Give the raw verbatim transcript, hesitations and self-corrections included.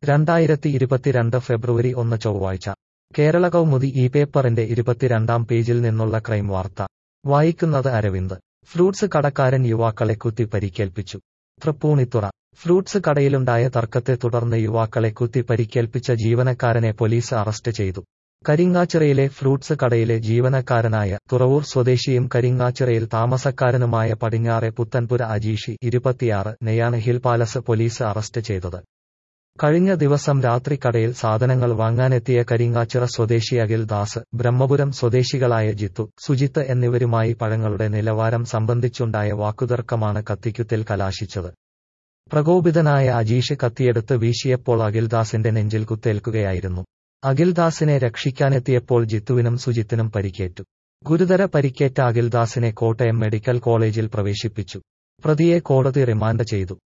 രണ്ടായിരത്തി ഇരുപത്തിരണ്ട് ഫെബ്രുവരി ഒന്ന് ചൊവ്വാഴ്ച കേരള കൗമുദി ഈ പേപ്പറിന്റെ ഇരുപത്തിരണ്ടാം പേജിൽ നിന്നുള്ള ക്രൈം വാർത്ത വായിക്കുന്നത് അരവിന്ദ്. ഫ്രൂട്ട്സ് കടക്കാരൻ യുവാക്കളെ കുത്തി പരിക്കേൽപ്പിച്ചു. തൃപ്പൂണിത്തുറ. ഫ്രൂട്ട്സ് കടയിലുണ്ടായ തർക്കത്തെ തുടർന്ന് യുവാക്കളെ കുത്തി പരിക്കേൽപ്പിച്ച ജീവനക്കാരനെ പോലീസ് അറസ്റ്റ് ചെയ്തു. കരിങ്ങാച്ചിറയിലെ ഫ്രൂട്ട്സ് കടയിലെ ജീവനക്കാരനായ തുറവൂർ സ്വദേശിയും കരിങ്ങാച്ചിറയിൽ താമസക്കാരനുമായ പടിഞ്ഞാറെ പുത്തൻപുര അജീഷ് ഇരുപത്തിയാറ് നെയാണ് ഹിൽ പാലസ് പോലീസ് അറസ്റ്റ് ചെയ്തത്. കഴിഞ്ഞ ദിവസം രാത്രി കടയിൽ സാധനങ്ങൾ വാങ്ങാനെത്തിയ കരിങ്ങാച്ചിറ സ്വദേശി അഖിൽ ദാസ്, ബ്രഹ്മപുരം സ്വദേശികളായ ജിത്തു, സുജിത്ത് എന്നിവരുമായി പഴങ്ങളുടെ നിലവാരം സംബന്ധിച്ചുണ്ടായ വാക്കുതർക്കമാണ് കത്തിക്കുത്തിൽ കലാശിച്ചത്. പ്രകോപിതനായ അജീഷ് കത്തിയെടുത്ത് വീശിയപ്പോൾ അഖിൽദാസിന്റെ നെഞ്ചിൽ കുത്തേൽക്കുകയായിരുന്നു. അഖിൽദാസിനെ രക്ഷിക്കാനെത്തിയപ്പോൾ ജിത്തുവിനും സുജിത്തിനും പരിക്കേറ്റു. ഗുരുതര പരിക്കേറ്റ അഖിൽദാസിനെ കോട്ടയം മെഡിക്കൽ കോളേജിൽ പ്രവേശിപ്പിച്ചു. പ്രതിയെ കോടതി റിമാൻഡ് ചെയ്തു.